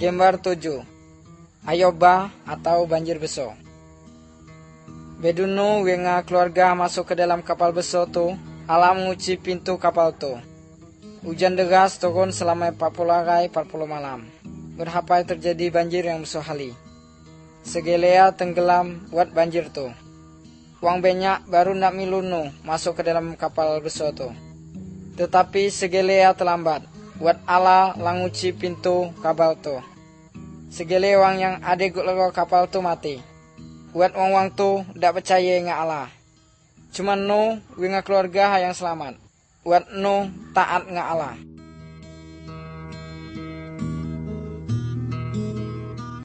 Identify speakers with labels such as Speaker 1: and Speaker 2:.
Speaker 1: Gambar 7. Ayoba atau banjir beso. Bedunu wenga keluarga masuk ke dalam kapal beso tu, Allah mengunci pintu kapal tu. Hujan deras turun selama 40 hari 40 malam. Berhapai terjadi banjir yang besar hali. Segelea tenggelam buat banjir tu. Wang banyak baru nak milunu masuk ke dalam kapal beso tu. Tetapi segelea terlambat. Buat Allah languci pintu kapal tu. Segala wang yang ada gut lego kapal tu mati. Buat wang tu dak percaya dengan Allah. Cuma no winga keluarga yang selamat. Buat no taat dengan Allah.